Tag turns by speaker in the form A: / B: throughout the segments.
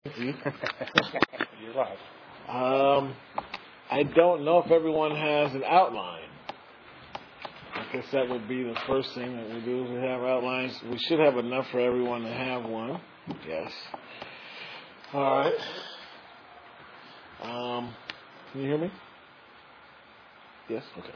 A: You're right.
B: I don't know if everyone has an outline. I guess that would be the first thing that we do is we have outlines. We should have enough for everyone to have one. Yes. All right. Can you hear me? Yes? Okay.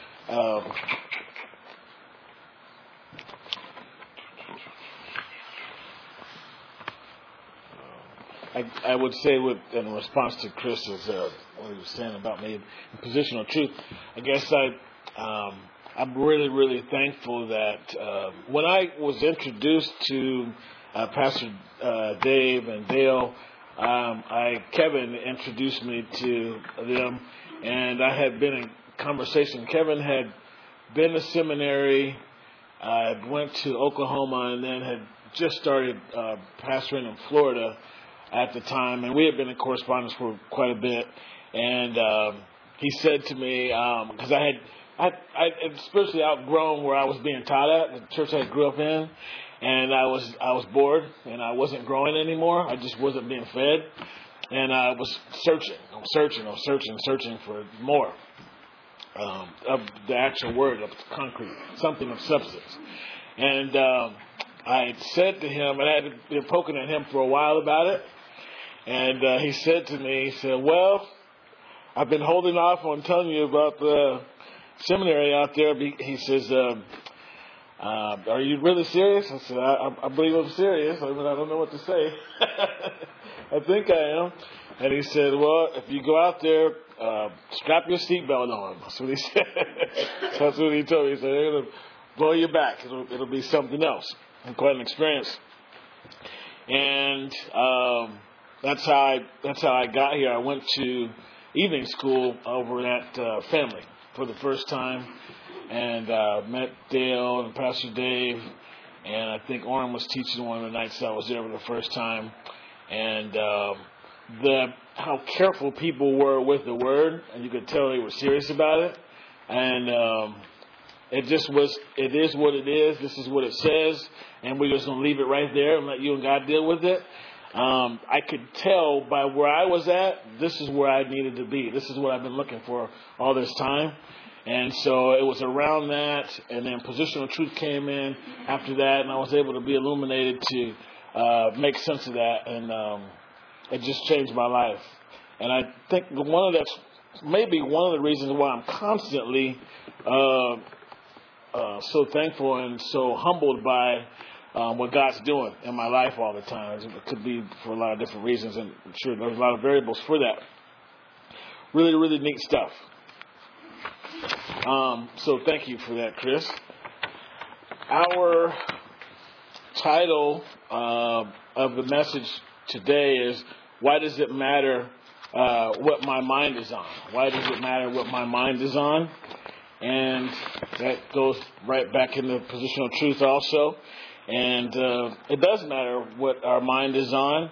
B: I would say, in response to Chris's what he was saying about me in positional truth, I guess I'm really, really thankful that when I was introduced to Pastor Dave and Dale, Kevin introduced me to them, and I had been in conversation. Kevin had been to seminary, went to Oklahoma, and then had just started pastoring in Florida at the time, and we had been in correspondence for quite a bit. And he said to me, because I had spiritually outgrown where I was being taught at, the church I grew up in, and I was bored, and I wasn't growing anymore. I just wasn't being fed, and I was searching for more of the actual word, of concrete, something of substance. And I said to him, and I had been poking at him for a while about it, and he said to me, he said, well, I've been holding off on telling you about the seminary out there. He says, are you really serious? I said, I believe I'm serious. I mean, I don't know what to say. I think I am. And he said, well, if you go out there, strap your seatbelt on. That's what he said. That's what he told me. He said, they're going to blow you back. It'll be something else. And quite an experience. And that's how I got here. I went to evening school over at Family for the first time, and met Dale and Pastor Dave, and I think Orrin was teaching one of the nights I was there for the first time, and how careful people were with the word, and you could tell they were serious about it, and it is what it is. This is what it says, and we're just going to leave it right there and let you and God deal with it. I could tell by where I was at, this is where I needed to be. This is what I've been looking for all this time. And so it was around that, and then positional truth came in after that, and I was able to be illuminated to make sense of that, and it just changed my life. And I think maybe one of the reasons why I'm constantly so thankful and so humbled by what God's doing in my life all the time. It could be for a lot of different reasons, and I'm sure there's a lot of variables for that. Really, really neat stuff. So thank you for that, Chris. Our title of the message today is, why does it matter what my mind is on? Why does it matter what my mind is on? And that goes right back into positional truth also. And it does matter what our mind is on.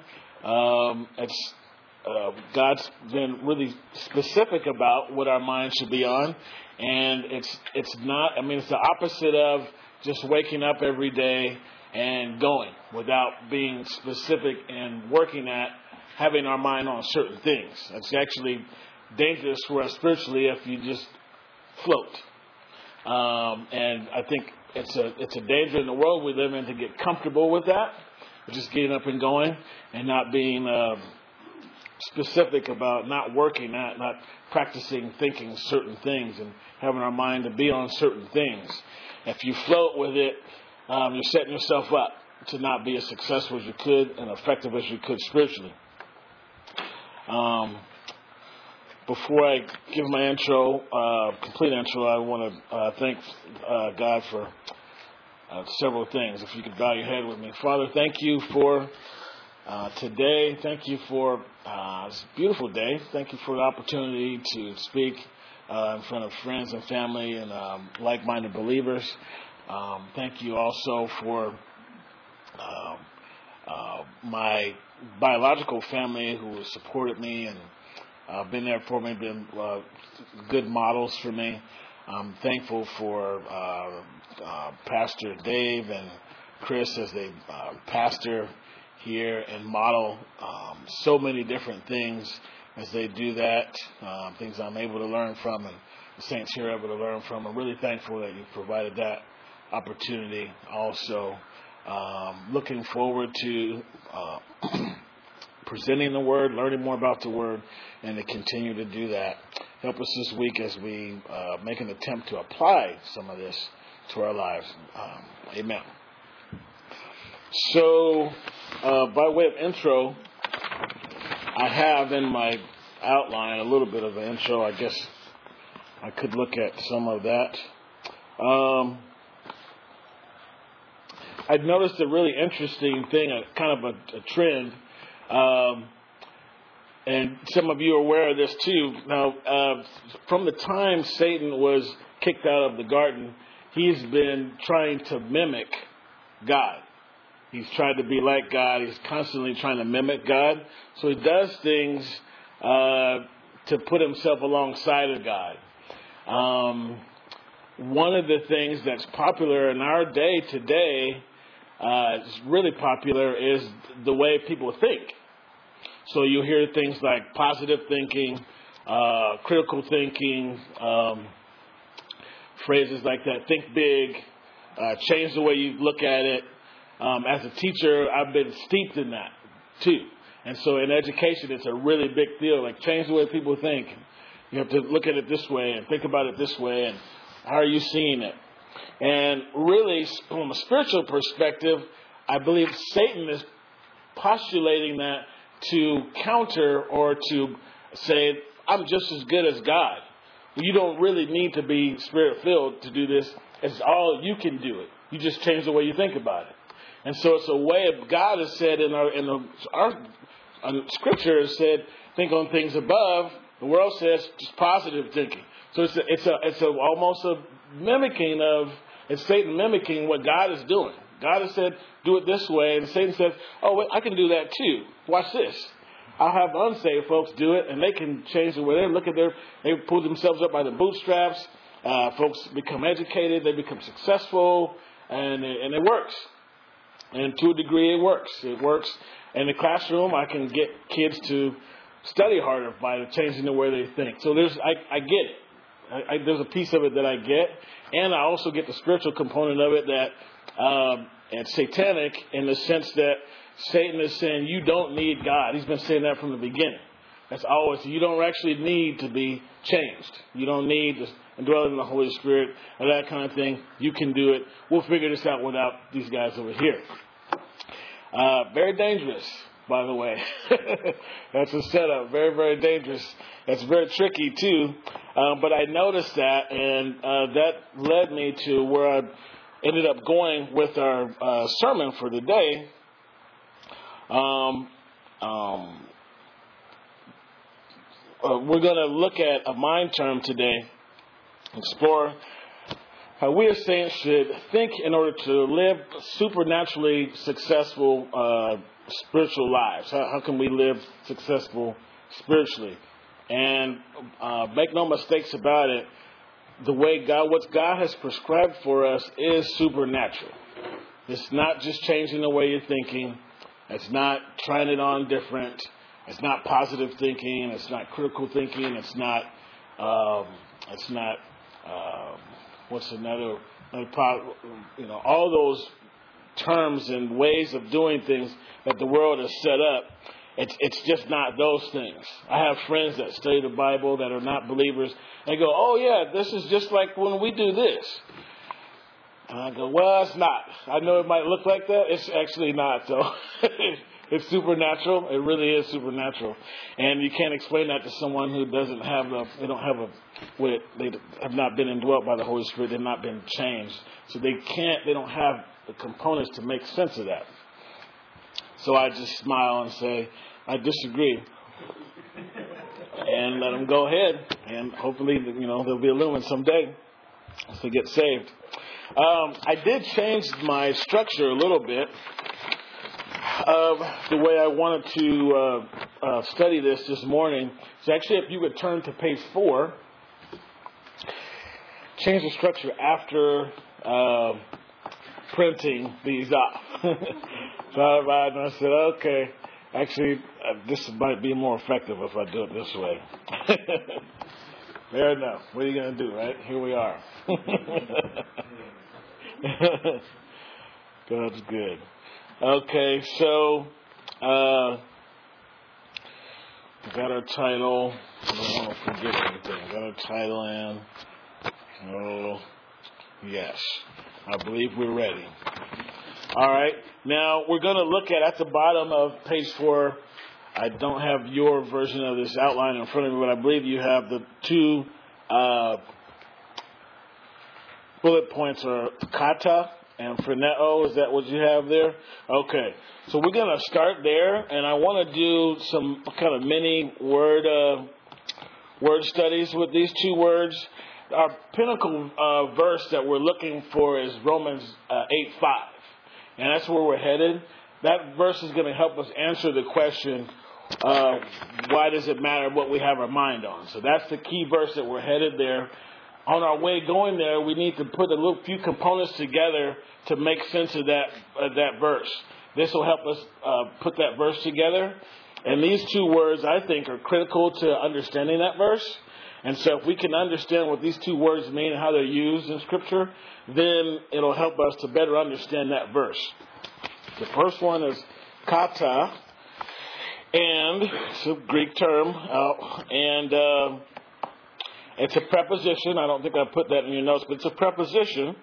B: God's been really specific about what our mind should be on, and it's not. I mean, it's the opposite of just waking up every day and going without being specific and working at having our mind on certain things. It's actually dangerous for us spiritually if you just float. And I think it's a danger in the world we live in to get comfortable with that, just getting up and going and not being specific about not working at, not practicing thinking certain things and having our mind to be on certain things. If you float with it, you're setting yourself up to not be as successful as you could and effective as you could spiritually. Before I give my complete intro, I want to thank God for several things. If you could bow your head with me. Father, thank you for today. Thank you for this beautiful day. Thank you for the opportunity to speak in front of friends and family and like-minded believers. Thank you also for my biological family who has supported me and been there for me, been good models for me. I'm thankful for Pastor Dave and Chris as they pastor here and model so many different things as they do that, things I'm able to learn from and the saints here are able to learn from. I'm really thankful that you provided that opportunity. Also, looking forward to presenting the Word, learning more about the Word, and to continue to do that. Help us this week as we make an attempt to apply some of this to our lives. Amen. So, by way of intro, I have in my outline a little bit of an intro. I guess I could look at some of that. I've noticed a really interesting thing, kind of a trend, and some of you are aware of this too. Now, from the time Satan was kicked out of the garden, he's been trying to mimic God. He's tried to be like God. He's constantly trying to mimic God. So he does things to put himself alongside of God. One of the things that's popular in our day today, is really popular, is the way people think. So you hear things like positive thinking, critical thinking, phrases like that. Think big, change the way you look at it. As a teacher, I've been steeped in that too. And so in education, it's a really big deal. Like, change the way people think. You have to look at it this way and think about it this way. And how are you seeing it? And really, from a spiritual perspective, I believe Satan is postulating that to counter or to say, I'm just as good as God. You don't really need to be spirit-filled to do this. It's all, you can do it. You just change the way you think about it. And so it's a way of, God has said in our scripture has said, think on things above. The world says just positive thinking. So it's almost a mimicking of, it's Satan mimicking what God is doing. God has said, do it this way. And Satan says, oh, wait, I can do that too. Watch this. I'll have unsaved folks do it, and they can change the way they look at they pull themselves up by the bootstraps. Folks become educated. They become successful, and it works. And to a degree, it works. It works in the classroom. I can get kids to study harder by changing the way they think. So I get it. There's a piece of it that I get, and I also get the spiritual component of it that it's satanic in the sense that Satan is saying you don't need God. He's been saying that from the beginning. That's always, you don't actually need to be changed. You don't need to dwell in the Holy Spirit or that kind of thing. You can do it. We'll figure this out without these guys over here. Very dangerous, by the way. That's a setup. Very, very dangerous. That's very tricky, too. But I noticed that, and that led me to where I ended up going with our sermon for today. We're going to look at a mind term today, explore how we as saints should think in order to live supernaturally successful spiritual lives. How can we live successful spiritually? And make no mistakes about it, the way what God has prescribed for us is supernatural. It's not just changing the way you're thinking. It's not trying it on different. It's not positive thinking. It's not critical thinking. It's not. What's another? All those terms and ways of doing things that the world has set up. It's just not those things. I have friends that study the Bible that are not believers. They go, "Oh yeah, this is just like when we do this." And I go, "Well, it's not. I know it might look like that. It's actually not, though." It's supernatural. It really is supernatural. And you can't explain that to someone who doesn't have they have not been indwelt by the Holy Spirit. They've not been changed. So they don't have the components to make sense of that. So I just smile and say, I disagree. And let them go ahead. And hopefully, they'll be illumined someday to get saved. I did change my structure a little bit of the way I wanted to study this morning. So actually, if you would turn to page 4, change the structure after printing these off. Thought about it and I said, okay, actually, this might be more effective if I do it this way. Fair enough. What are you going to do, right? Here we are. God's good. Okay, so got our title. I don't want to forget anything. Got our title in. Oh, yes. I believe we're ready. All right. Now, we're going to look at the bottom of page 4. I don't have your version of this outline in front of me, but I believe you have the two bullet points are kata and phroneo. Is that what you have there? Okay. So we're going to start there, and I want to do some kind of mini word studies with these two words. Our pinnacle verse that we're looking for is Romans 8:5, and that's where we're headed. That verse is going to help us answer the question, why does it matter what we have our mind on? So that's the key verse that we're headed there. On our way going there, we need to put a little few components together to make sense of that verse. This will help us put that verse together. And these two words, I think, are critical to understanding that verse. And so if we can understand what these two words mean and how they're used in Scripture, then it'll help us to better understand that verse. The first one is kata, and it's a Greek term, and it's a preposition. I don't think I put that in your notes, but it's a preposition.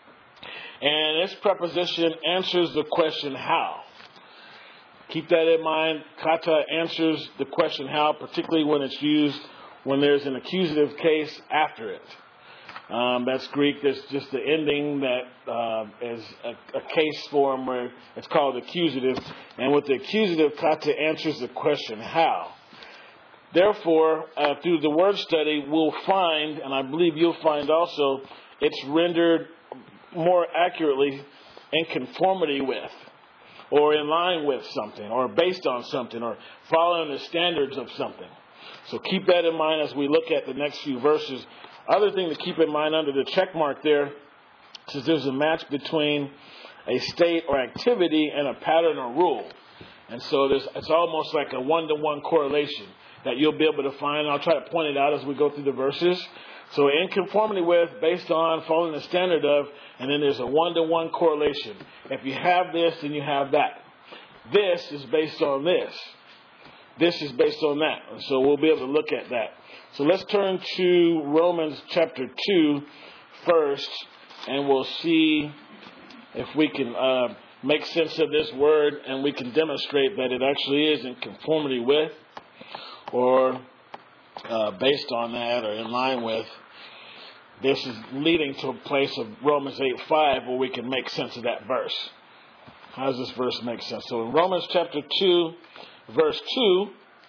B: And this preposition answers the question how. Keep that in mind. Kata answers the question how, particularly when it's used when there's an accusative case after it. That's Greek. There's just the ending that is a case form where it's called accusative. And with the accusative, kata answers the question how. Therefore, through the word study, we'll find, and I believe you'll find also, it's rendered more accurately in conformity with, or in line with something, or based on something, or following the standards of something. So keep that in mind as we look at the next few verses. Other thing to keep in mind under the check mark there is there's a match between a state or activity and a pattern or rule. And so it's almost like a one-to-one correlation that you'll be able to find. I'll try to point it out as we go through the verses. So in conformity with, based on, following the standard of, and then there's a one-to-one correlation. If you have this, then you have that. This is based on this. This is based on that. And so we'll be able to look at that. So let's turn to Romans chapter 2 first, and we'll see if we can make sense of this word, and we can demonstrate that it actually is in conformity with, or based on that, or in line with. This is leading to a place of Romans 8:5 where we can make sense of that verse. How does this verse make sense? So in Romans chapter 2, verse 2,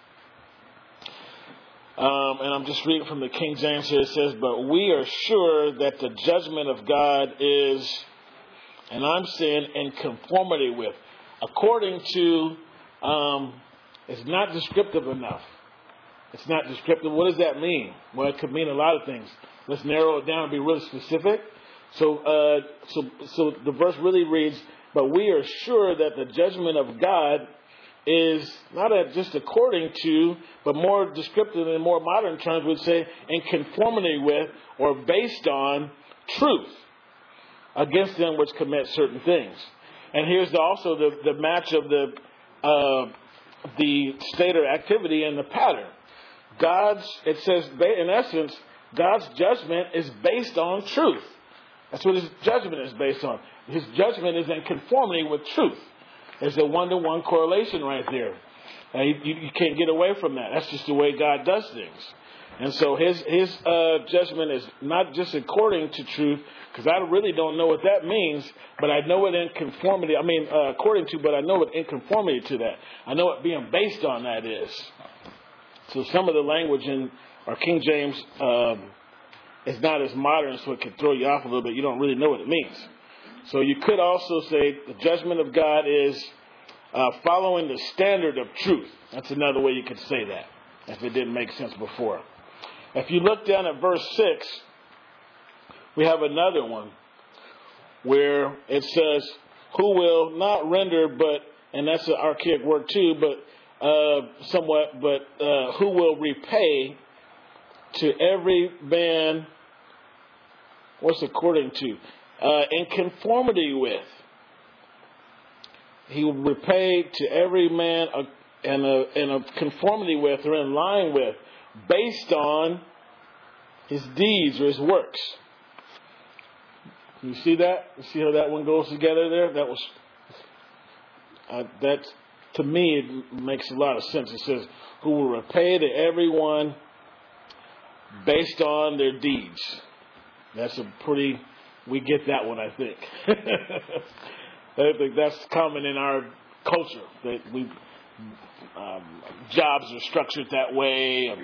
B: and I'm just reading from the King James here, it says, "But we are sure that the judgment of God is," and I'm saying in conformity with, according to, it's not descriptive enough. It's not descriptive. What does that mean? Well, it could mean a lot of things. Let's narrow it down and be really specific. So the verse really reads, "But we are sure that the judgment of God is not just according to, but more descriptive in more modern terms, we'd say in conformity with or based on truth against them which commit certain things." And here's also the match of the state or activity and the pattern. It says, in essence, God's judgment is based on truth. That's what His judgment is based on. His judgment is in conformity with truth. There's a one-to-one correlation right there. You can't get away from that. That's just the way God does things. And so His judgment is not just according to truth, because I really don't know what that means, but I know it in conformity. According to, but I know it in conformity to that. I know it being based on that is. So some of the language in our King James is not as modern, so it can throw you off a little bit. You don't really know what it means. So you could also say the judgment of God is following the standard of truth. That's another way you could say that, if it didn't make sense before. If you look down at verse 6, we have another one. where it says, who will not render, and that's an archaic word too, somewhat, who will repay to every man, what's according to, in conformity with. He will repay to every man in a conformity with, or in line with, based on his deeds or his works. You see that? You see how that one goes together there? That to me, it makes a lot of sense. It says, who will repay to everyone based on their deeds. That's we get that one, I think. I think that's common in our culture, that jobs are structured that way.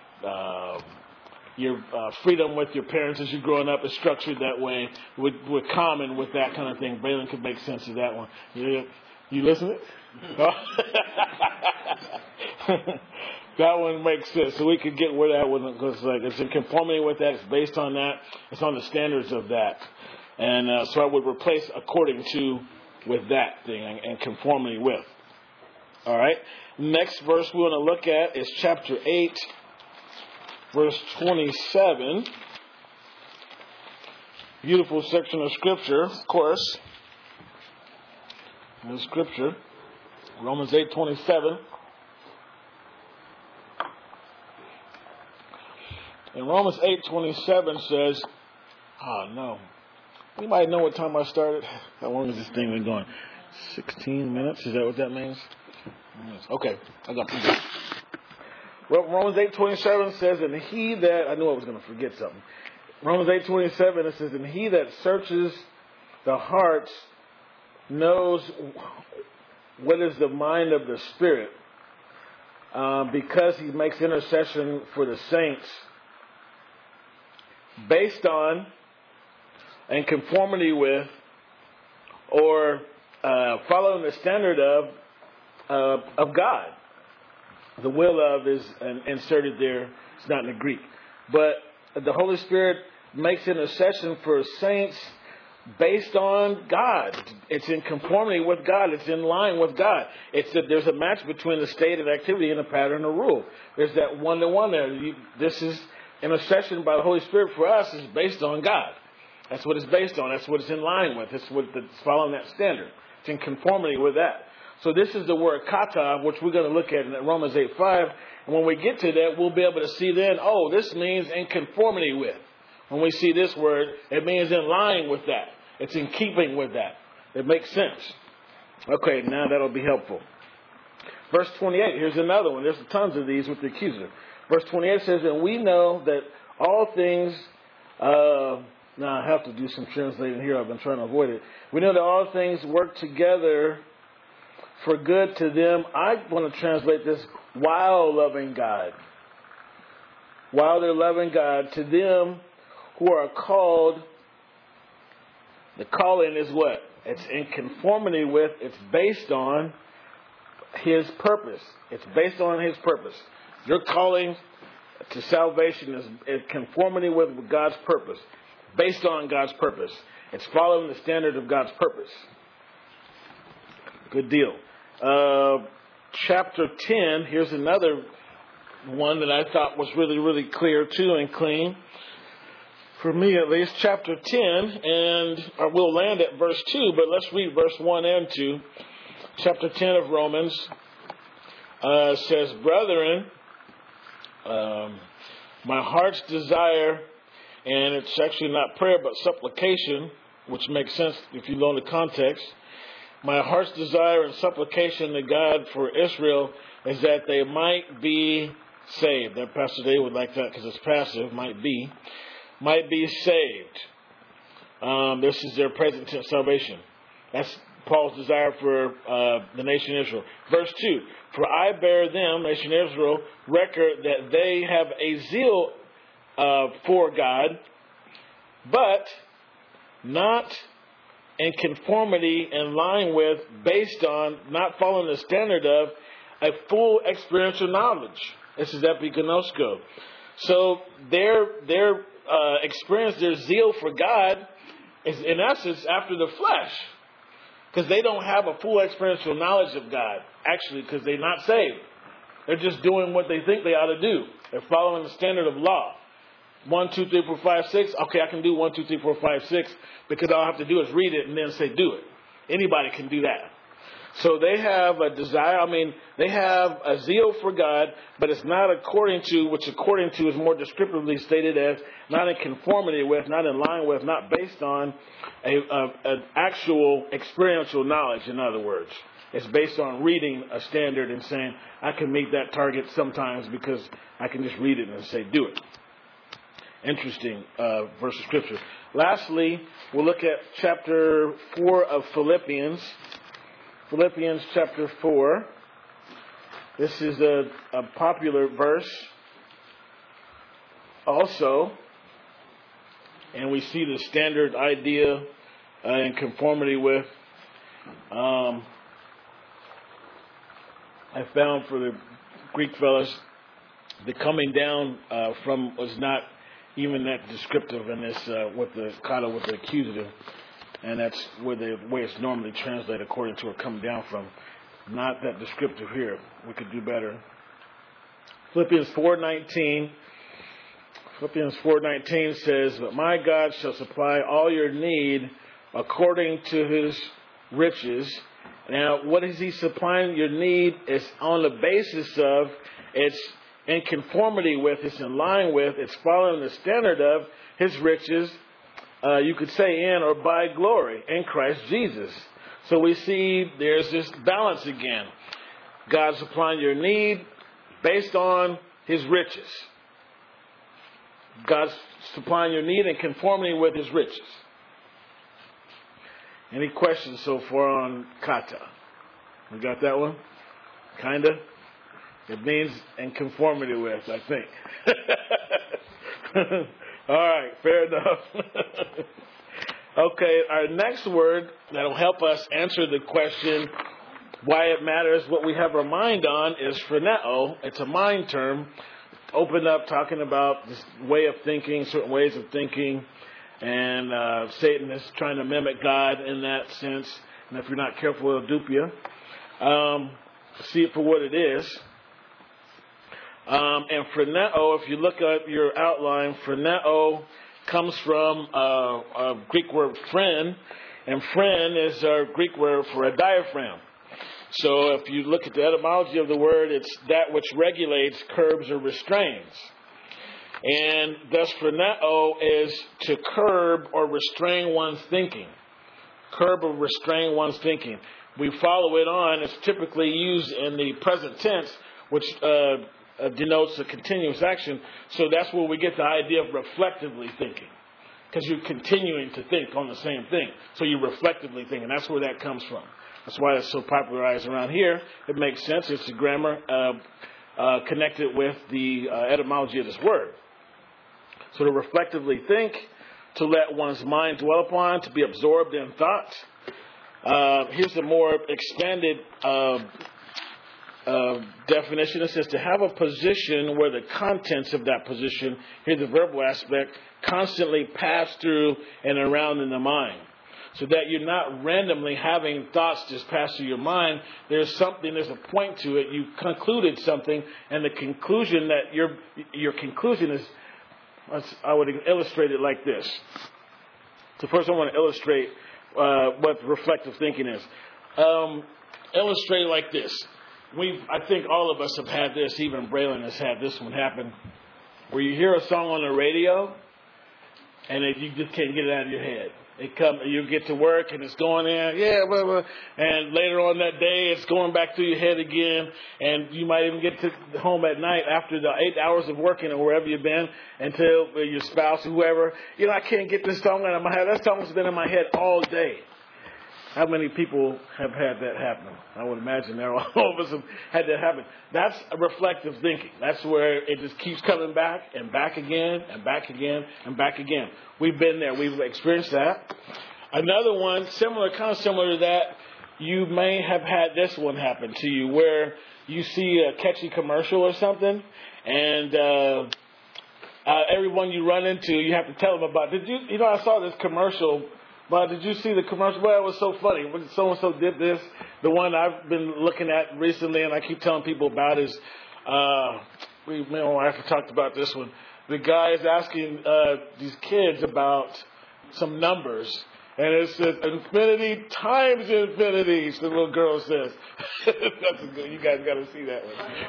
B: Your freedom with your parents as you're growing up is structured that way. We're common with that kind of thing. Braylon could make sense of that one. You listening? That one makes sense. So we could get where that one goes. It's in conformity with that. It's based on that. It's on the standards of that. And so I would replace according to with that thing and conformity with. All right. Next verse we want to look at is chapter 8, verse 27. Beautiful section of Scripture, of course. In Scripture, Romans 8:27. And Romans 8:27 says, no. Anybody know what time I started? How long has this thing been going? 16 minutes? Is that what that means? Okay, I got to Well, Romans 8:27 says, and he that, I knew I was going to forget something. Romans 8:27, it says, and he that searches the hearts knows what is the mind of the Spirit, because he makes intercession for the saints based on and conformity with, or following the standard of God. The will of is inserted there. It's not in the Greek. But the Holy Spirit makes intercession for saints based on God. It's in conformity with God. It's in line with God. There's a match between the state of activity and the pattern of rule. There's that one-to-one there. This is intercession by the Holy Spirit for us is based on God. That's what it's based on. That's what it's in line with. It's following that standard. It's in conformity with that. So this is the word kata, which we're going to look at in Romans 8:5. And when we get to that, we'll be able to see then, this means in conformity with. When we see this word, it means in line with that. It's in keeping with that. It makes sense. Okay, now that'll be helpful. Verse 28, here's another one. There's tons of these with the accuser. Verse 28 says, and we know that all things... Now I have to do some translating here. I've been trying to avoid it. We know that all things work together for good to them. I want to translate this, while loving God. While they're loving God, to them who are called. The calling is what? It's in conformity with, it's based on His purpose. It's based on His purpose. Your calling to salvation is in conformity with God's purpose. Based on God's purpose. It's following the standard of God's purpose. Good deal. Chapter 10, here's another one that I thought was really, really clear too and clean. For me at least, chapter 10, and we'll land at verse 2, but let's read verse 1 and 2. Chapter 10 of Romans says, brethren, my heart's desire... And it's actually not prayer, but supplication, which makes sense if you know the context. My heart's desire and supplication to God for Israel is that they might be saved. That Pastor Dave would like that because it's passive, might be saved. This is their present tense salvation. That's Paul's desire for the nation Israel. Verse 2, for I bear them, nation Israel, record that they have a zeal for God, but not in conformity, in line with, based on, not following the standard of a full experiential knowledge. This is epignosko. So their experience, their zeal for God is in essence after the flesh. Because they don't have a full experiential knowledge of God, actually, because they're not saved. They're just doing what they think they ought to do. They're following the standard of law. 1, 2, 3, 4, 5, 6. Okay, I can do 1, 2, 3, 4, 5, 6 because all I have to do is read it and then say do it. Anybody can do that. So they have a desire, they have a zeal for God, but it's not according to, which according to is more descriptively stated as not in conformity with, not in line with, not based on an actual experiential knowledge, in other words. It's based on reading a standard and saying, I can meet that target sometimes because I can just read it and say, do it. Interesting verse of Scripture. Lastly, we'll look at chapter 4 of Philippians. Philippians chapter 4. This is a popular verse also. And we see the standard idea in conformity with. I found for the Greek fellas, the coming down from was not even that descriptive in this with the kata with the accusative, and that's where the way it's normally translated according to it coming down from. Not that descriptive here. We could do better. Philippians 4:19. Philippians 4:19 says, "But my God shall supply all your need according to His riches." Now, what is He supplying your need? Is on the basis of it's in conformity with, it's in line with, it's following the standard of His riches, you could say in or by glory in Christ Jesus. So we see there's this balance again. God supplying your need based on His riches. God's supplying your need in conformity with His riches. Any questions so far on kata? We got that one? Kinda? It means in conformity with, I think. All right, fair enough. Okay, our next word that'll help us answer the question why it matters, what we have our mind on, is phroneo. It's a mind term. Open up talking about this way of thinking, certain ways of thinking. And Satan is trying to mimic God in that sense. And if you're not careful, it'll dupe you. See it for what it is. And phroneo, if you look at your outline, phroneo comes from a Greek word phren. And phren is our Greek word for a diaphragm. So if you look at the etymology of the word, it's that which regulates, curbs, or restrains. And thus phroneo is to curb or restrain one's thinking. Curb or restrain one's thinking. We follow it on. It's typically used in the present tense, which denotes a continuous action. So that's where we get the idea of reflectively thinking. Because you're continuing to think on the same thing. So you reflectively think, and that's where that comes from. That's why it's so popularized around here. It makes sense. It's the grammar connected with the etymology of this word. So to reflectively think, to let one's mind dwell upon, to be absorbed in thoughts. Here's a more expanded definition. It says to have a position where the contents of that position, here's the verbal aspect, constantly pass through and around in the mind. So that you're not randomly having thoughts just pass through your mind. There's a point to it. You concluded something, and the conclusion that your conclusion is, I would illustrate it like this. So first I want to illustrate what reflective thinking is. Illustrate it like this. I think all of us have had this, even Braylon has had this one happen, where you hear a song on the radio, and you just can't get it out of your head. You get to work and it's going in, blah, blah, and later on that day it's going back through your head again, and you might even get to home at night after the 8 hours of working or wherever you've been until your spouse or whoever, I can't get this song out of my head. That song's been in my head all day. How many people have had that happen? I would imagine all of us have had that happen. That's a reflective thinking. That's where it just keeps coming back and back again and back again and back again. We've been there. We've experienced that. Another one, kind of similar to that, you may have had this one happen to you where you see a catchy commercial or something, and everyone you run into, you have to tell them about. I saw this commercial But did you see the commercial? Well, it was so funny. When so-and-so did this, the one I've been looking at recently and I keep telling people about is, me and my wife have talked about this one. The guy is asking these kids about some numbers. And it says, infinity times infinity, the little girl says. That's good. You guys got to see that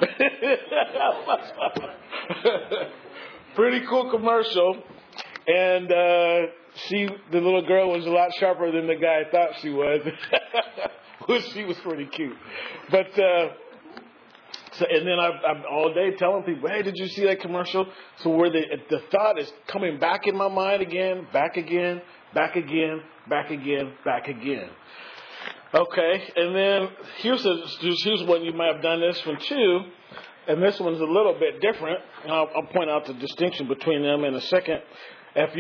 B: one. Pretty cool commercial. And the little girl was a lot sharper than the guy thought she was. She was pretty cute. But, and then I'm all day telling people, hey, did you see that commercial? So where the thought is coming back in my mind again, back again, back again, back again, back again. Okay, and then here's one, you might have done this one too, and this one's a little bit different. And I'll point out the distinction between them in a second. If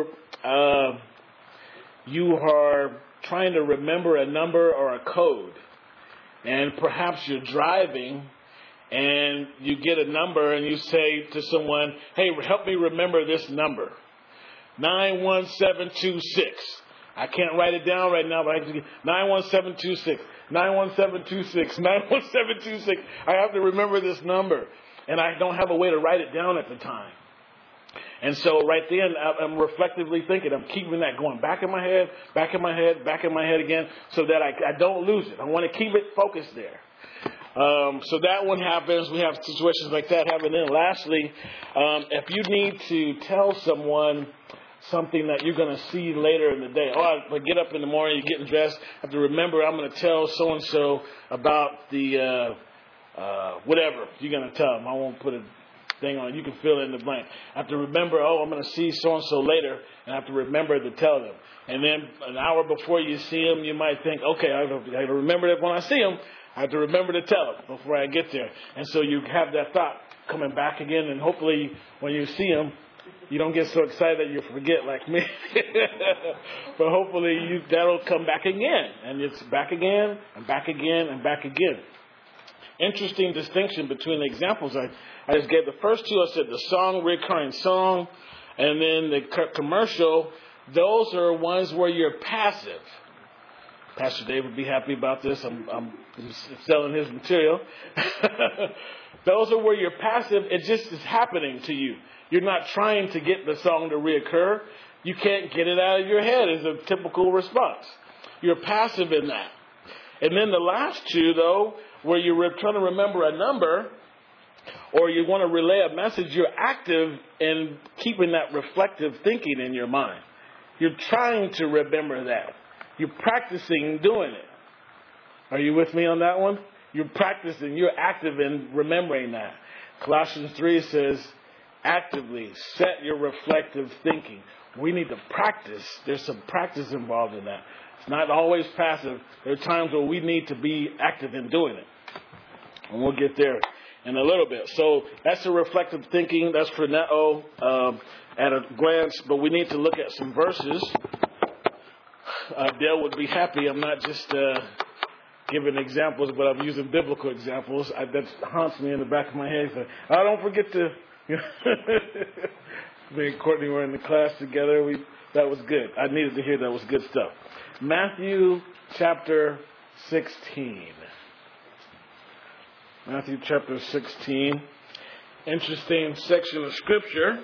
B: you are trying to remember a number or a code, and perhaps you're driving, and you get a number and you say to someone, hey, help me remember this number. 91726. I can't write it down right now, but I can get 91726. 91726. 91726. I have to remember this number. And I don't have a way to write it down at the time. And so right then, I'm reflectively thinking. I'm keeping that going back in my head, back in my head, back in my head again, so that I don't lose it. I want to keep it focused there. So that one happens. We have situations like that happen. And then lastly, if you need to tell someone something that you're going to see later in the day. I get up in the morning, you're getting dressed. I have to remember I'm going to tell so-and-so about the whatever you're going to tell them. I won't put a thing on. You can fill in the blank. I have to remember, I'm going to see so-and-so later, and I have to remember to tell them. And then an hour before you see them, you might think, okay, I have to remember that when I see them, I have to remember to tell them before I get there. And so you have that thought coming back again, and hopefully when you see them, you don't get so excited that you forget like me. But hopefully that'll come back again. And it's back again, and back again, and back again. Interesting distinction between the examples I just gave. The first two, I said the song, recurring song, and then the commercial. Those are ones where you're passive. Pastor Dave would be happy about this. I'm selling his material. Those are where you're passive. It just is happening to you. You're not trying to get the song to reoccur. You can't get it out of your head is a typical response. You're passive in that. And then the last two, though, where you're trying to remember a number or you want to relay a message, you're active in keeping that reflective thinking in your mind. You're trying to remember that. You're practicing doing it. Are you with me on that one? You're practicing. You're active in remembering that. Colossians 3 says, actively set your reflective thinking. We need to practice. There's some practice involved in that. It's not always passive. There are times where we need to be active in doing it. And we'll get there in a little bit. So that's the reflective thinking. That's phroneo at a glance. But we need to look at some verses. Dale would be happy. I'm not just giving examples, but I'm using biblical examples. That haunts me in the back of my head. So, don't forget to... Me and Courtney were in the class together. That was good. I needed to hear that was good stuff. Matthew chapter 16. Matthew chapter 16. Interesting section of scripture.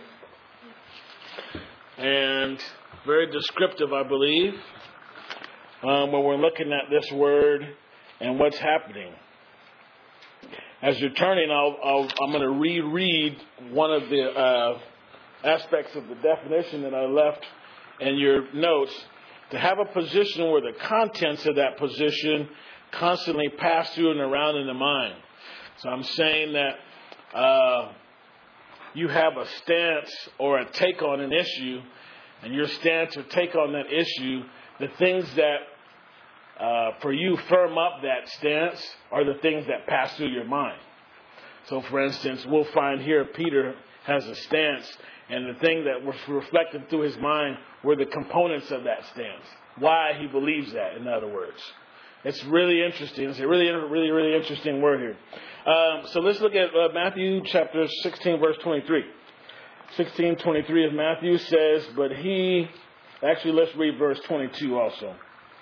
B: And very descriptive, I believe. When we're looking at this word and what's happening. As you're turning, I'm going to reread one of the aspects of the definition that I left in your notes. To have a position where the contents of that position constantly pass through and around in the mind. So I'm saying that you have a stance or a take on an issue, and your stance or take on that issue, the things that for you firm up that stance are the things that pass through your mind. So, for instance, we'll find here Peter has a stance, and the thing that was reflected through his mind were the components of that stance. Why he believes that, in other words. It's really interesting. It's a really, really, really interesting word here. So let's look at Matthew chapter 16, verse 23. 16:23 of Matthew says, but he Actually, let's read verse 22 also.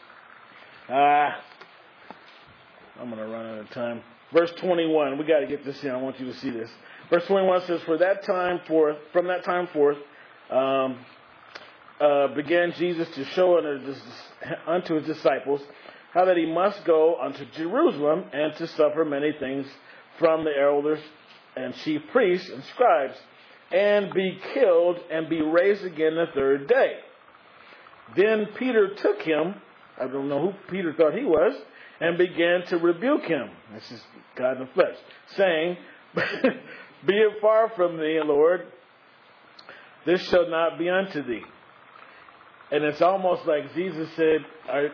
B: I'm going to run out of time. Verse 21. We got to get this in. I want you to see this. Verse 21 says, from that time forth, began Jesus to show unto his disciples how that he must go unto Jerusalem and to suffer many things from the elders and chief priests and scribes, and be killed and be raised again the third day. Then Peter took him, I don't know who Peter thought he was, and began to rebuke him. This is God in the flesh, saying, be it far from thee, Lord, this shall not be unto thee. And it's almost like Jesus said, are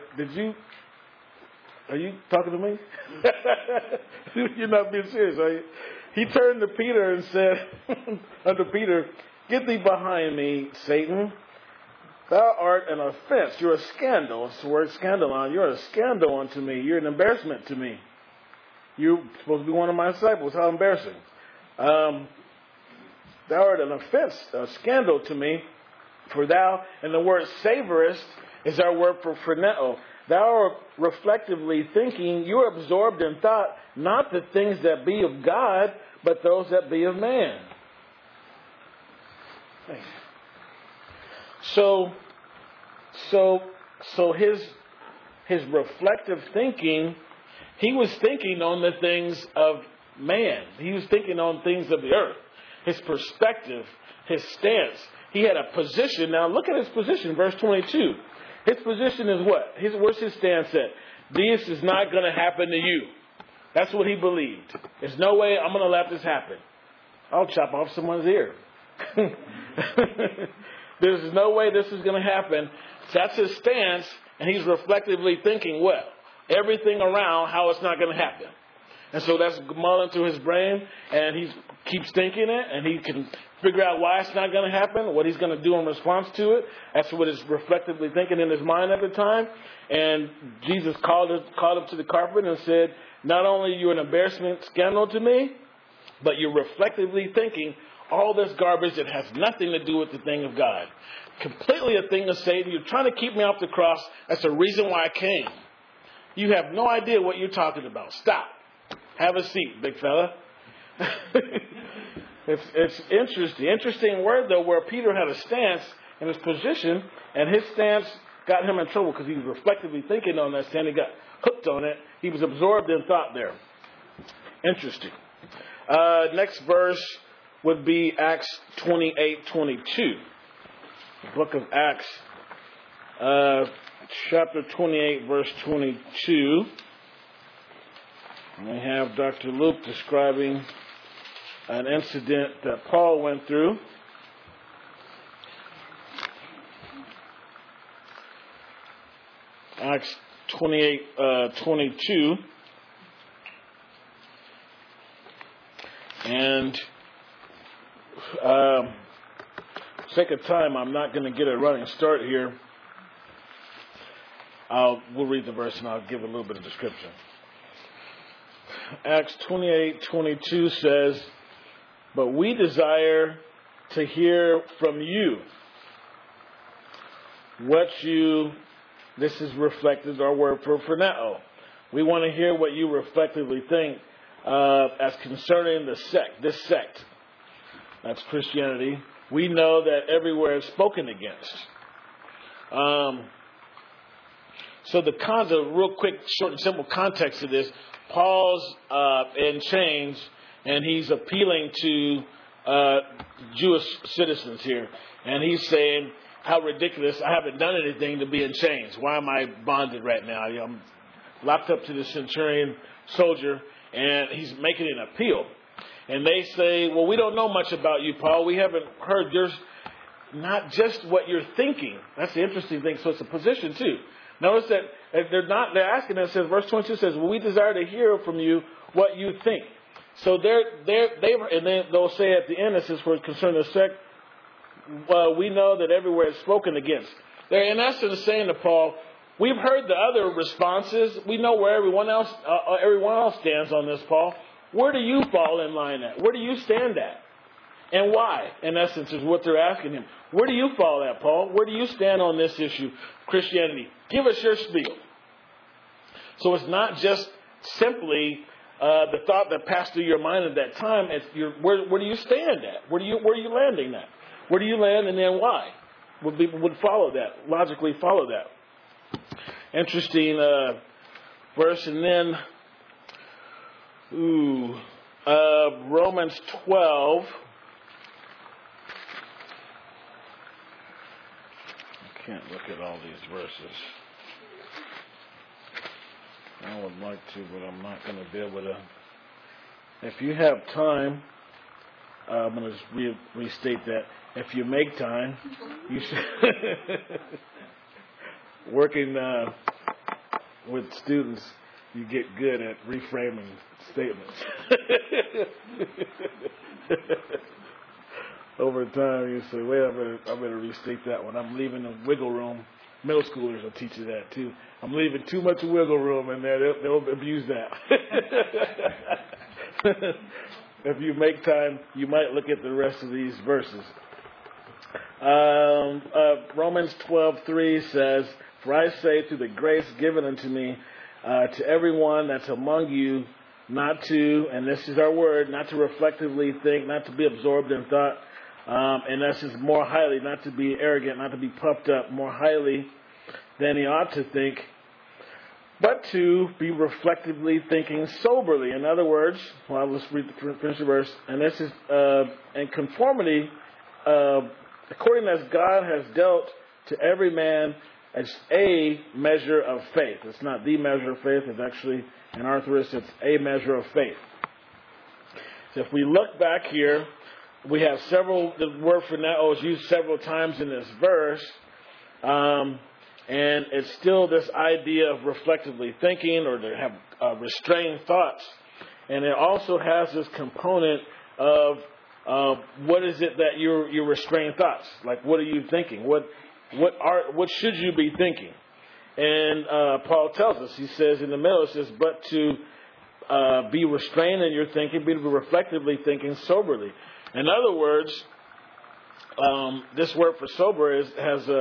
B: you talking to me? You're not being serious, are you? He turned to Peter and said unto Peter, get thee behind me, Satan. Thou art an offense. You're a scandal. It's the word scandalon. You're a scandal unto me. You're an embarrassment to me. You're supposed to be one of my disciples. How embarrassing. Thou art an offense, a scandal to me. For thou, and the word savorest is our word for phroneo. Thou art reflectively thinking, you are absorbed in thought, not the things that be of God, but those that be of man. So his reflective thinking, he was thinking on the things of man. He was thinking on things of the earth. His perspective, his stance. He had a position. Now look at his position, verse 22. His position is what? Where's his stance at? This is not going to happen to you. That's what he believed. There's no way I'm going to let this happen. I'll chop off someone's ear. There's no way this is going to happen. That's his stance, and he's reflectively thinking, well, everything around how it's not going to happen. And so that's mulling through his brain, and he keeps thinking it, and he can figure out why it's not going to happen, what he's going to do in response to it. That's what he's reflectively thinking in his mind at the time. And Jesus called him to the carpet and said, not only are you an embarrassment, scandal to me, but you're reflectively thinking all this garbage that has nothing to do with the thing of God. Completely a thing of Satan. You're trying to keep me off the cross. That's the reason why I came. You have no idea what you're talking about. Stop. Have a seat, big fella. It's interesting. Interesting word, though, where Peter had a stance in his position, and his stance got him in trouble because he was reflectively thinking on that stand. He got hooked on it. He was absorbed in thought there. Interesting. Next verse would be Acts 28:22. The book of Acts, chapter 28, verse 22. We have Dr. Luke describing an incident that Paul went through. Acts 28:22. And sake of time, I'm not going to get a running start here. We'll read the verse and I'll give a little bit of description. Acts 28:22 says, but we desire to hear from you this is reflected, our word for phroneo. We want to hear what you reflectively think as concerning this sect. That's Christianity. We know that everywhere is spoken against. So the real quick, short and simple context of this, Paul's in chains, and he's appealing to Jewish citizens here. And he's saying, how ridiculous, I haven't done anything to be in chains. Why am I bonded right now? I'm locked up to the centurion soldier, and he's making an appeal. And they say, well, we don't know much about you, Paul. We haven't heard yours, not just what you're thinking. That's the interesting thing. So it's a position too. Notice that they're asking us, says, verse 22 says, well, we desire to hear from you what you think. So and then they'll say at the end, it says, for concerning the sect, we know that everywhere is spoken against. They're in essence saying to Paul, we've heard the other responses. We know where everyone else stands on this, Paul. Where do you fall in line at? Where do you stand at? And why, in essence, is what they're asking him. Where do you fall at, Paul? Where do you stand on this issue, Christianity? Give us your spiel. So it's not just simply the thought that passed through your mind at that time. It's where do you stand at? Where are you landing at? Where do you land, and then why? Would follow that, logically follow that. Interesting verse, and then Romans 12. I can't look at all these verses. I would like to, but I'm not going to be able to. If you have time, I'm going to just restate that. If you make time, you should. Working with students, you get good at reframing statements. Over time, you say, "Wait, I better restate that one. I'm leaving the wiggle room." Middle schoolers will teach you that too. I'm leaving too much wiggle room in there. They'll abuse that. If you make time, you might look at the rest of these verses. Romans 12:3 says, "For I say, through the grace given unto me, to everyone that's among you, not to," and this is our word, not to reflectively think, not to be absorbed in thought, and this is more highly, not to be arrogant, not to be puffed up, more highly than he ought to think, but to be reflectively thinking soberly. In other words, well, let's finish the verse, and this is in conformity, according as God has dealt to every man as a measure of faith. It's not the measure of faith, it's actually, in Arthurus, it's a measure of faith. So if we look back here, we have the word phroneo is used several times in this verse, and it's still this idea of reflectively thinking or to have restrained thoughts. And it also has this component of what is it that you're restraining thoughts? Like, what are you thinking? What should you be thinking? And Paul tells us, he says in the middle, it says, but to be restrained in your thinking, be reflectively thinking soberly. In other words, this word for sober is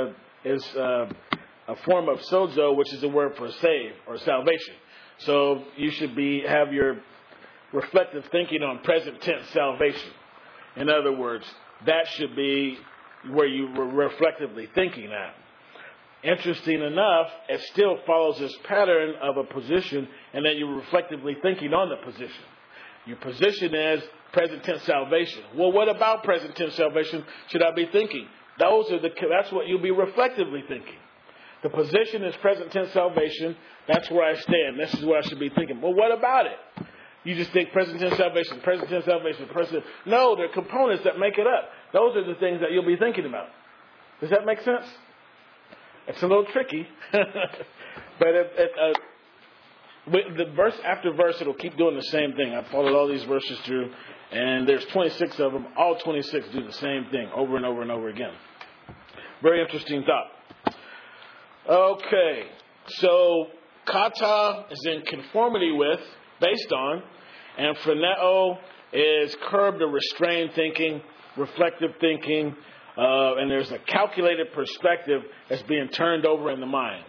B: a form of sozo, which is the word for save or salvation. So you should have your reflective thinking on present tense salvation. In other words, that should be where you were reflectively thinking at. Interesting enough, it still follows this pattern of a position, and then you're reflectively thinking on the position. Your position is present tense salvation. Well, what about present tense salvation should I be thinking? That's what you'll be reflectively thinking. The position is present tense salvation. That's where I stand. This is what I should be thinking. Well, what about it? You just think present tense salvation, present tense salvation, present. No, there are components that make it up. Those are the things that you'll be thinking about. Does that make sense? It's a little tricky, but the verse after verse, it'll keep doing the same thing. I've followed all these verses through, and there's 26 of them. All 26 do the same thing over and over and over again. Very interesting thought. Okay, so kata is in conformity with, based on, and phroneo is curbed or restrained thinking, reflective thinking, and there's a calculated perspective that's being turned over in the mind.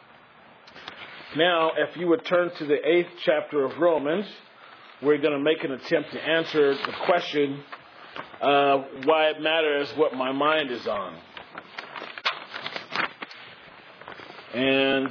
B: Now, if you would turn to the 8th chapter of Romans, we're going to make an attempt to answer the question, why it matters what my mind is on. And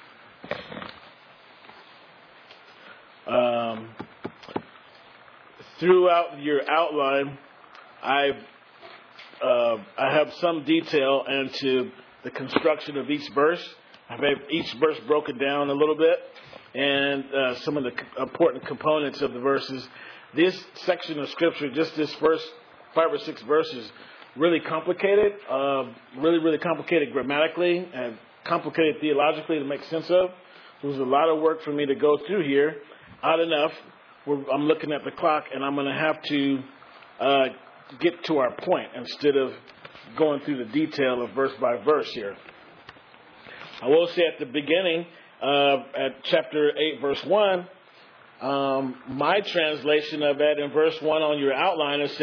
B: throughout your outline, I have some detail into the construction of each verse. I've had each verse broken down a little bit, and some of the important components of the verses. This section of Scripture, just this first 5 or 6 verses, really complicated, really complicated grammatically, and complicated theologically to make sense of. There was a lot of work for me to go through here. Odd enough, I'm looking at the clock, and I'm going to have to get to our point instead of going through the detail of verse by verse here. I will say at the beginning, at chapter 8, verse 1, my translation of that in verse 1 on your outline, it says,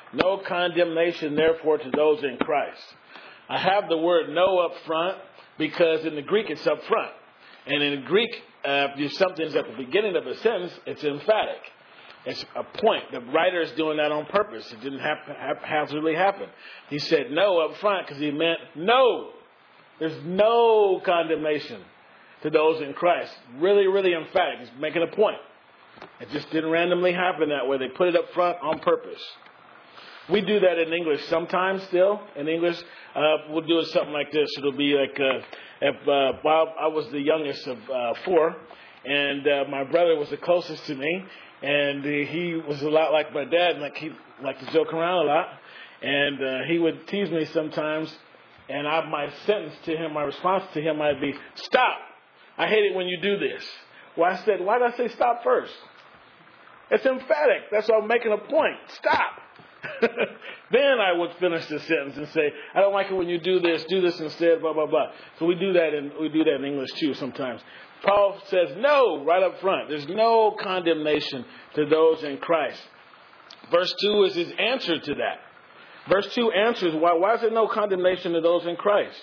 B: No condemnation, therefore, to those in Christ. I have the word no up front because in the Greek it's up front. And in the Greek, if something's at the beginning of a sentence, it's emphatic. It's a point. The writer is doing that on purpose. It didn't haphazardly happen. He said no up front because he meant no. There's no condemnation to those in Christ. Really, really emphatic. He's making a point. It just didn't randomly happen that way. They put it up front on purpose. We do that in English sometimes still. In English, we'll do it something like this. It'll be like, while I was the youngest of 4, and my brother was the closest to me, and he was a lot like my dad, and he liked to joke around a lot, and he would tease me sometimes, and my sentence to him, my response to him might be, "Stop! I hate it when you do this." Well, I said, why did I say stop first? It's emphatic. That's why I'm making a point. Stop! Then I would finish the sentence and say, "I don't like it when you do this instead, blah, blah, blah." So we do that in English too sometimes. Paul says no right up front. There's no condemnation to those in Christ. Verse 2 is his answer to that. Verse 2 answers why is there no condemnation to those in Christ?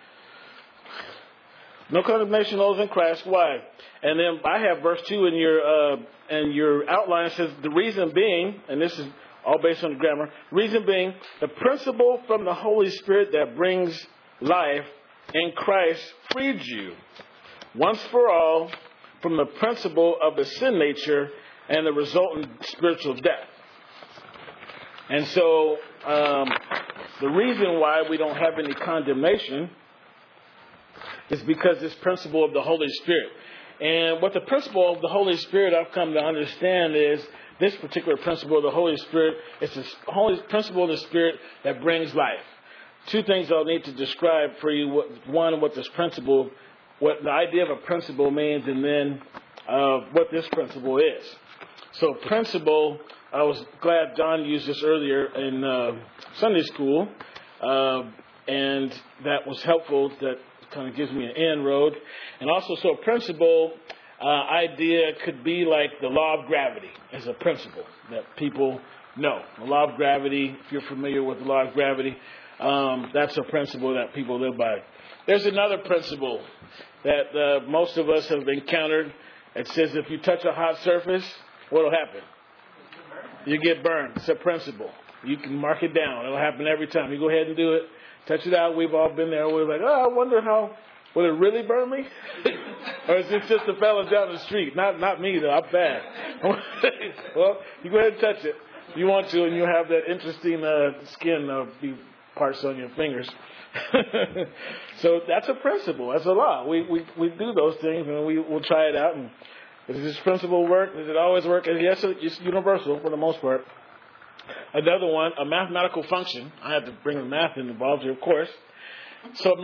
B: No condemnation to those in Christ. Why? And then I have verse 2 in your outline. It says the reason being, and this is all based on grammar. Reason being, the principle from the Holy Spirit that brings life in Christ freed you once for all from the principle of the sin nature and the resultant spiritual death. And so the reason why we don't have any condemnation is because this principle of the Holy Spirit. And what the principle of the Holy Spirit I've come to understand is this particular principle of the Holy Spirit is the Holy principle of the Spirit that brings life. Two things I'll need to describe for you. One, what this principle, what the idea of a principle means, and then what this principle is. So principle, I was glad John used this earlier in Sunday school, and that was helpful. That kind of gives me an inroad. And also, so principle idea could be like the law of gravity as a principle that people know. The law of gravity, if you're familiar with the law of gravity, that's a principle that people live by. There's another principle that most of us have encountered. It says if you touch a hot surface, what will happen? You get burned. It's a principle. You can mark it down. It'll happen every time. You go ahead and do it. Touch it out. We've all been there. We're like, I wonder will it really burn me? Or is it just the fellas down the street? Not me, though. I'm bad. Well, you go ahead and touch it. If you want to, and you'll have that interesting skin parts on your fingers. So that's a principle. That's a law. We do those things, and we'll try it out. And does this principle work? Does it always work? And yes, it's universal for the most part. Another one, a mathematical function. I have to bring the math involved here, of course. So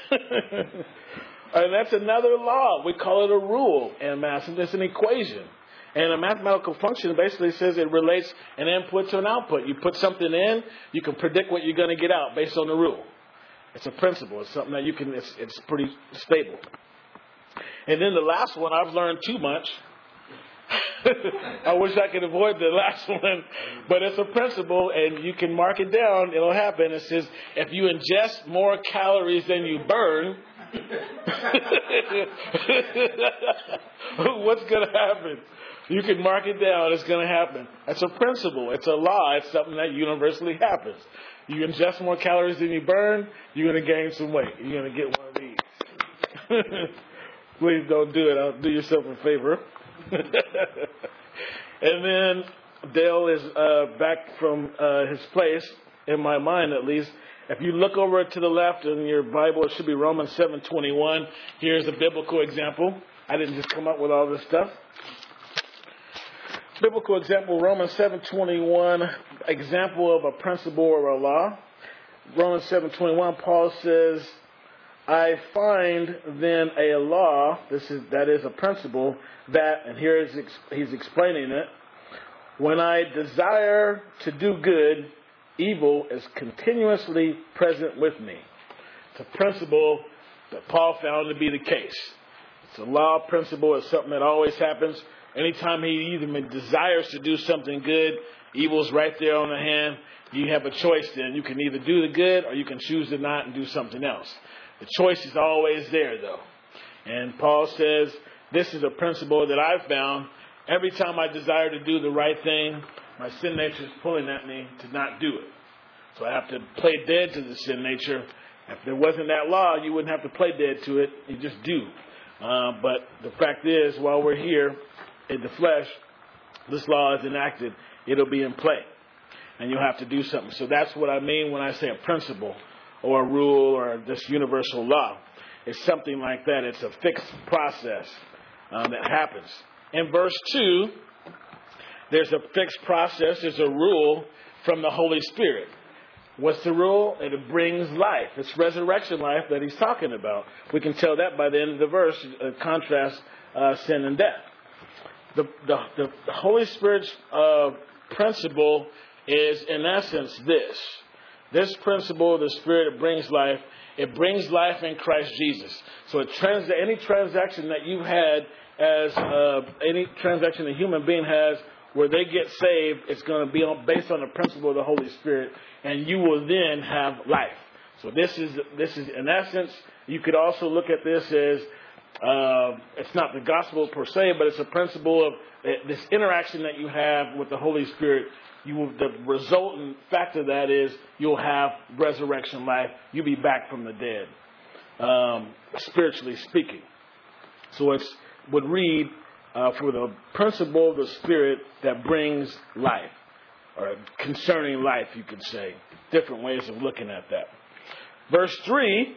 B: and that's another law. We call it a rule in math. It's an equation. And a mathematical function basically says it relates an input to an output. You put something in, you can predict what you're going to get out based on the rule. It's a principle. It's something that it's pretty stable. And then the last one, I've learned too much. I wish I could avoid the last one, but it's a principle, and you can mark it down. It'll happen. It says if you ingest more calories than you burn, what's going to happen? You can mark it down. It's going to happen. That's a principle. It's a law. It's something that universally happens. You ingest more calories than you burn, you're going to gain some weight. You're going to get one of these. Please don't do it. I'll do yourself a favor. And then Dale is back from his place, in my mind at least. If you look over to the left in your Bible, it should be Romans 7:21. Here's a biblical example. I didn't just come up with all this stuff. Biblical example, Romans 7:21, example of a principle or a law. Romans 7:21, Paul says, I find then a law, that is a principle, that, and here he's explaining it, when I desire to do good, evil is continuously present with me. It's a principle that Paul found to be the case. It's a law principle. It's something that always happens. Anytime he even desires to do something good, Evil's right there on the hand. You have a choice then. You can either do the good or you can choose to not and do something else. The choice is always there, though. And Paul says, this is a principle that I've found. Every time I desire to do the right thing, my sin nature is pulling at me to not do it. So I have to play dead to the sin nature. If there wasn't that law, you wouldn't have to play dead to it. You just do. But the fact is, while we're here in the flesh, this law is enacted. It'll be in play. And you'll have to do something. So that's what I mean when I say a principle or a rule or this universal law. It's something like that. It's a fixed process that happens. In verse 2, there's a fixed process. There's a rule from the Holy Spirit. What's the rule? It brings life. It's resurrection life that he's talking about. We can tell that by the end of the verse, contrast sin and death. The Holy Spirit's principle is, in essence, this. This principle, the Spirit, brings life. It brings life in Christ Jesus. So any transaction that you've had as any transaction a human being has where they get saved, it's going to be based on the principle of the Holy Spirit, and you will then have life. So this is in essence, you could also look at this as it's not the gospel per se, but it's a principle of this interaction that you have with the Holy Spirit. The resultant fact of that is you'll have resurrection life. You'll be back from the dead, spiritually speaking. So it would read for the principle of the Spirit that brings life, or concerning life, you could say. Different ways of looking at that. Verse 3.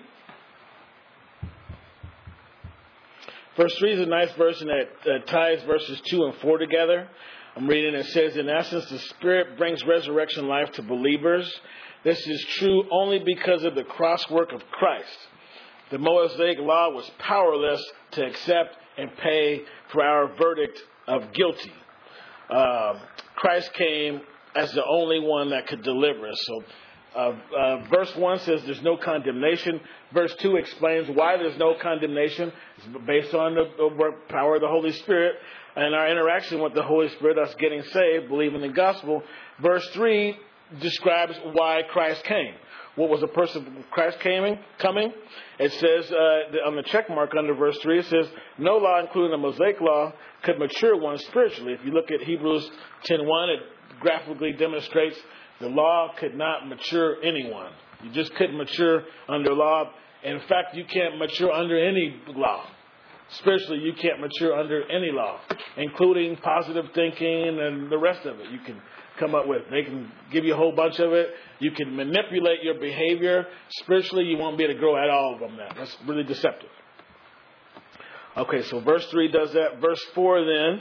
B: Verse 3 is a nice verse that ties verses 2 and 4 together. I'm reading, it says, in essence, the Spirit brings resurrection life to believers. This is true only because of the cross work of Christ. The Mosaic law was powerless to accept and pay for our verdict of guilty. Christ came as the only one that could deliver us. So verse 1 says there's no condemnation. Verse 2 explains why there's no condemnation. It's based on the power of the Holy Spirit and our interaction with the Holy Spirit, us getting saved, believing the gospel. Verse 3 describes why Christ came. What was the purpose of Christ coming? It says on the check mark under verse 3, it says, no law, including the Mosaic law, could mature one spiritually. If you look at Hebrews 10:1, it graphically demonstrates the law could not mature anyone. You just couldn't mature under law. In fact, you can't mature under any law. Spiritually, you can't mature under any law, including positive thinking and the rest of it. You can come up with. They can give you a whole bunch of it. You can manipulate your behavior. Spiritually, you won't be able to grow at all from that. That's really deceptive. Okay, so verse 3 does that. Verse 4 then.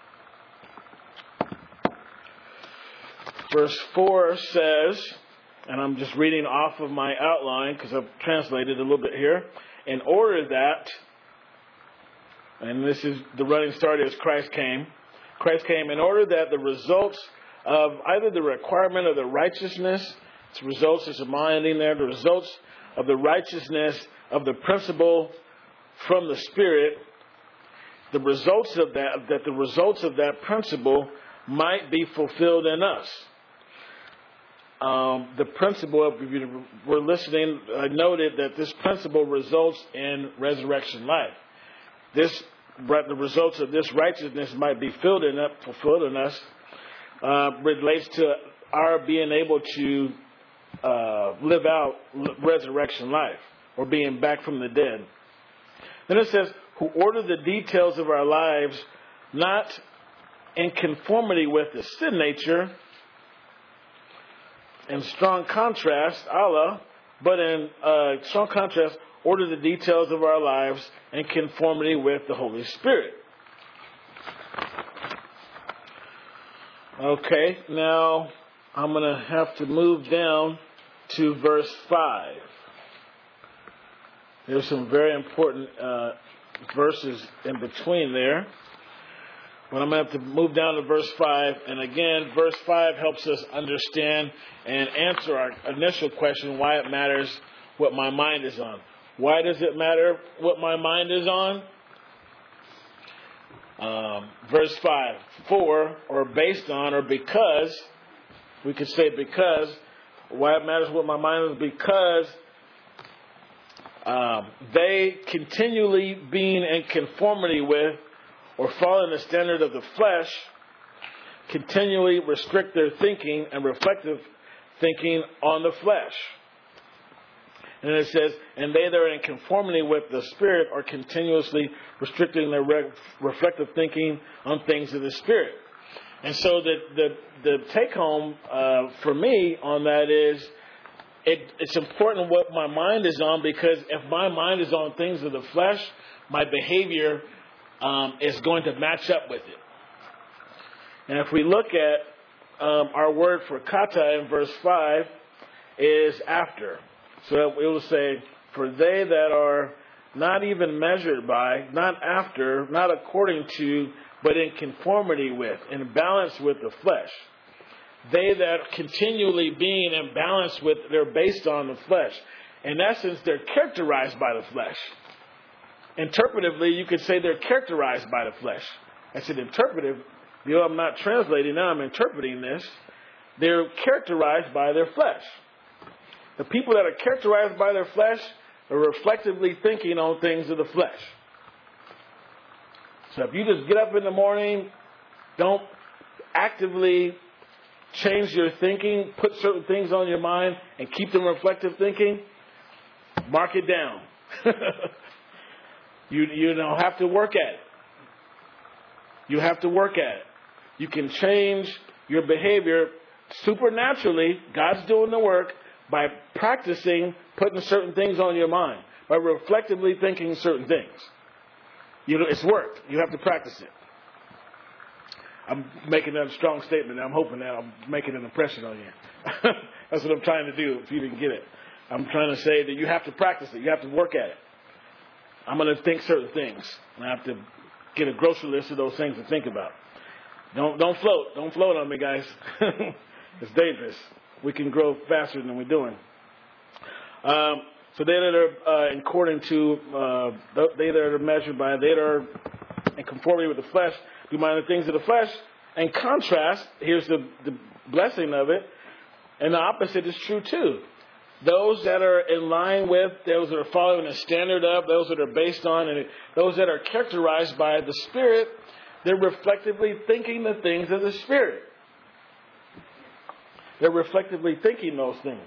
B: Verse 4 says, and I'm just reading off of my outline because I've translated a little bit here. In order that, and this is the running start as Christ came in order that the results of either the requirement of the righteousness, its results is a mind in there, the results of the righteousness of the principle from the Spirit, the results of that principle might be fulfilled in us. The principle, if you were listening, I noted that this principle results in resurrection life. The results of this righteousness might be fulfilled in us, relates to our being able to live out resurrection life, or being back from the dead. Then it says, who order the details of our lives not in conformity with the sin nature, in strong contrast, but in strong contrast, order the details of our lives in conformity with the Holy Spirit. Okay, now I'm going to have to move down to verse 5. There's some very important verses in between there. But I'm going to have to move down to verse 5. And again, verse 5 helps us understand and answer our initial question, why it matters what my mind is on. Why does it matter what my mind is on? Verse 5, for, or based on, or because We could say because. Why it matters what my mind is because they continually being in conformity with or following the standard of the flesh continually restrict their thinking and reflective thinking on the flesh. And it says, and they that are in conformity with the Spirit are continuously restricting their reflective thinking on things of the Spirit. And so the take home for me on that is it's important what my mind is on, because if my mind is on things of the flesh, my behavior is going to match up with it. And if we look at our word for kata in verse 5 is after. So it will say, for they that are not even measured by, not after, not according to, but in conformity with, in balance with the flesh. They that continually being in balance with, they're based on the flesh. In essence, they're characterized by the flesh. Interpretively, you could say they're characterized by the flesh. I said interpretive. I'm not translating now, I'm interpreting this. They're characterized by their flesh. The people that are characterized by their flesh are reflectively thinking on things of the flesh. So if you just get up in the morning, don't actively change your thinking, put certain things on your mind, and keep them reflective thinking, mark it down. You don't have to work at it. You have to work at it. You can change your behavior supernaturally. God's doing the work by practicing putting certain things on your mind, by reflectively thinking certain things. It's work. You have to practice it. I'm making a strong statement. I'm hoping that I'm making an impression on you. That's what I'm trying to do if you didn't get it. I'm trying to say that you have to practice it. You have to work at it. I'm going to think certain things. And I have to get a grocery list of those things to think about. Don't float. Don't float on me, guys. It's dangerous. We can grow faster than we're doing. So they that are according to, they that are measured by, they that are in conformity with the flesh, do mind the things of the flesh. And contrast, here's the blessing of it, and the opposite is true too. Those that are in line with, those that are following the standard of, those that are based on, and those that are characterized by the Spirit, they're reflectively thinking the things of the Spirit. They're reflectively thinking those things.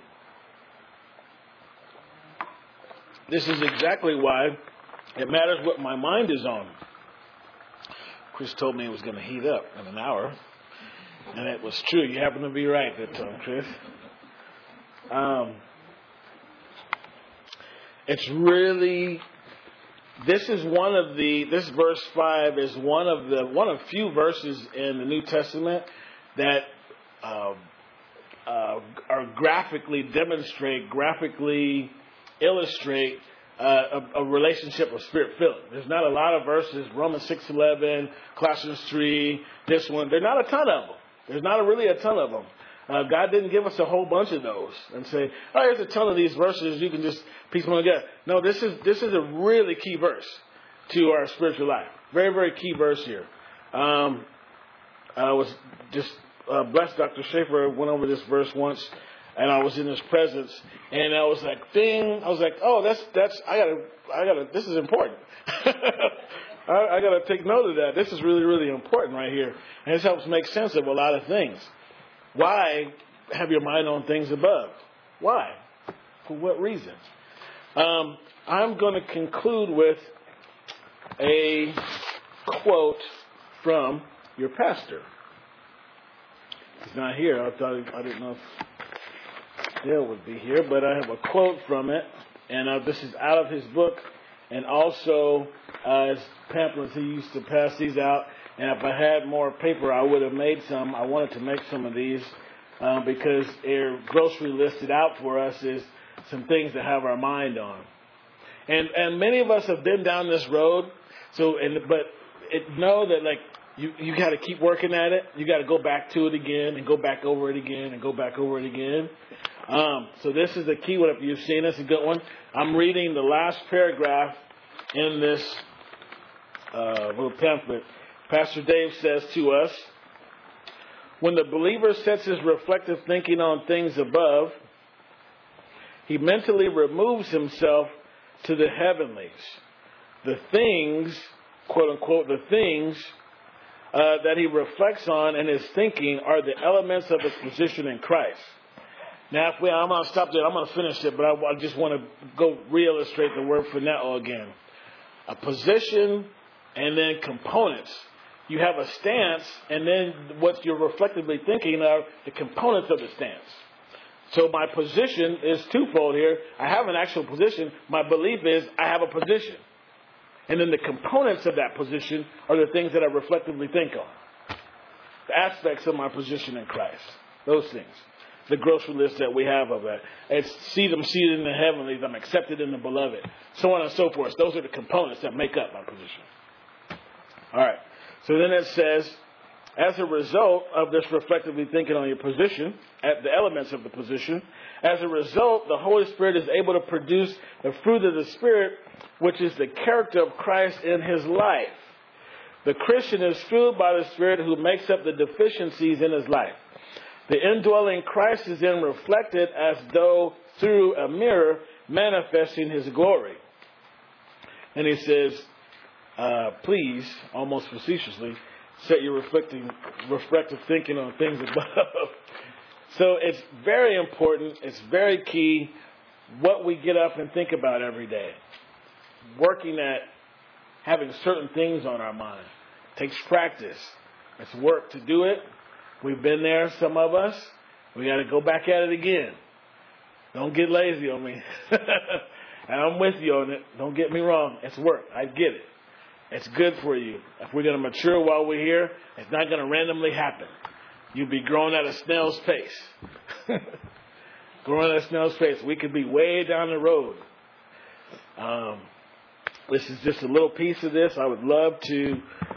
B: This is exactly why it matters what my mind is on. Chris told me it was going to heat up in an hour. And it was true. You happen to be right that time, Chris. It's really, this verse 5 is one of few verses in the New Testament that are graphically illustrate a relationship of spirit filling. There's not a lot of verses. Romans 6:11, Colossians 3, this one. There's not a ton of them. There's not really a ton of them. God didn't give us a whole bunch of those and say, "Oh, here's a ton of these verses. You can just piece them together." No, this is a really key verse to our spiritual life. Very, very key verse here. I was just blessed. Dr. Schaefer went over this verse once. And I was in his presence, and I was like, "Ding!" I was like, "Oh, I gotta. This is important. I gotta take note of that. This is really, really important right here, and this helps make sense of a lot of things. Why have your mind on things above? Why? For what reason? I'm going to conclude with a quote from your pastor. He's not here. I didn't know if Dale would be here, but I have a quote from it, and this is out of his book, and also his pamphlets. He used to pass these out, and if I had more paper, I would have made some. I wanted to make some of these because their grocery listed out for us is some things to have our mind on, and many of us have been down this road. Know that like. You got to keep working at it. You got to go back to it again and go back over it again and go back over it again. So this is the key one. If you've seen this, a good one. I'm reading the last paragraph in this little pamphlet. Pastor Dave says to us, When the believer sets his reflective thinking on things above, he mentally removes himself to the heavenlies. The things, quote unquote, the things that he reflects on in his thinking are the elements of his position in Christ. Now, I'm going to stop there. I'm going to finish it, but I just want to go re-illustrate the word phoneo again. A position and then components. You have a stance, and then what you're reflectively thinking are the components of the stance. So my position is twofold here. I have an actual position. My belief is I have a position. And then the components of that position are the things that I reflectively think on. The aspects of my position in Christ. Those things. The grocery list that we have of that. It's I'm seated in the heavenlies. I'm accepted in the beloved. So on and so forth. Those are the components that make up my position. All right. So then it says, as a result of this reflectively thinking on your position, at the elements of the position, as a result, the Holy Spirit is able to produce the fruit of the Spirit, which is the character of Christ in his life. The Christian is filled by the Spirit who makes up the deficiencies in his life. The indwelling Christ is then reflected as though through a mirror, manifesting his glory. And he says, please, almost facetiously, set your reflective thinking on things above. So it's very important, it's very key what we get up and think about every day. Working at having certain things on our mind. It takes practice. It's work to do it. We've been there, some of us. We got to go back at it again. Don't get lazy on me. And I'm with you on it. Don't get me wrong. It's work. I get it. It's good for you. If we're going to mature while we're here, it's not going to randomly happen. You'll be growing at a snail's pace. Growing at a snail's pace. We could be way down the road. This is just a little piece of this. I would love to.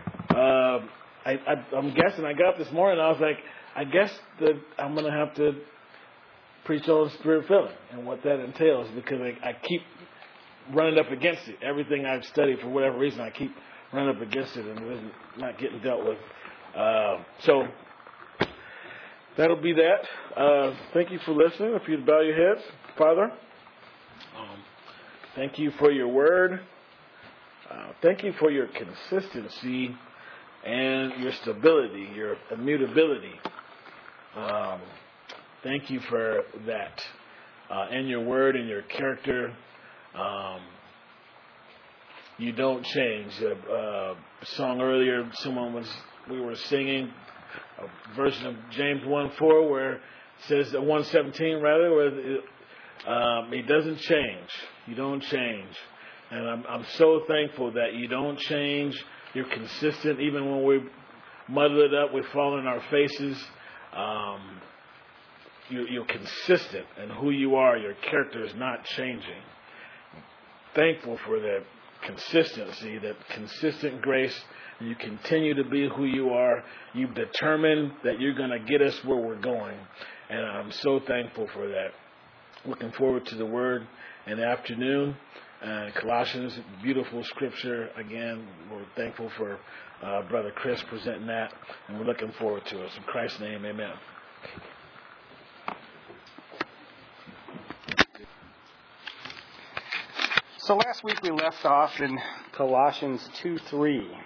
B: I'm guessing. I got up this morning and I was like, I guess that I'm going to have to preach on spirit filling and what that entails, because I keep running up against it. Everything I've studied, for whatever reason, I keep running up against it and it's not getting dealt with. So that'll be that. Thank you for listening. If you'd bow your heads. Father, thank you for your word. Thank you for your consistency and your stability, your immutability. Thank you for that. In your word and your character, you don't change. A song earlier, we were singing a version of James 1:4 where it says, 1:17 rather, where he doesn't change. You don't change. And I'm so thankful that you don't change. You're consistent. Even when we muddle it up, we fall in our faces. You're consistent in who you are. Your character is not changing. Thankful for that consistency, that consistent grace. You continue to be who you are. You've determined that you're going to get us where we're going. And I'm so thankful for that. Looking forward to the word in the afternoon. Colossians, beautiful scripture. Again, we're thankful for Brother Chris presenting that, and we're looking forward to it. In Christ's name, amen.
A: So last week we left off in Colossians 2:3.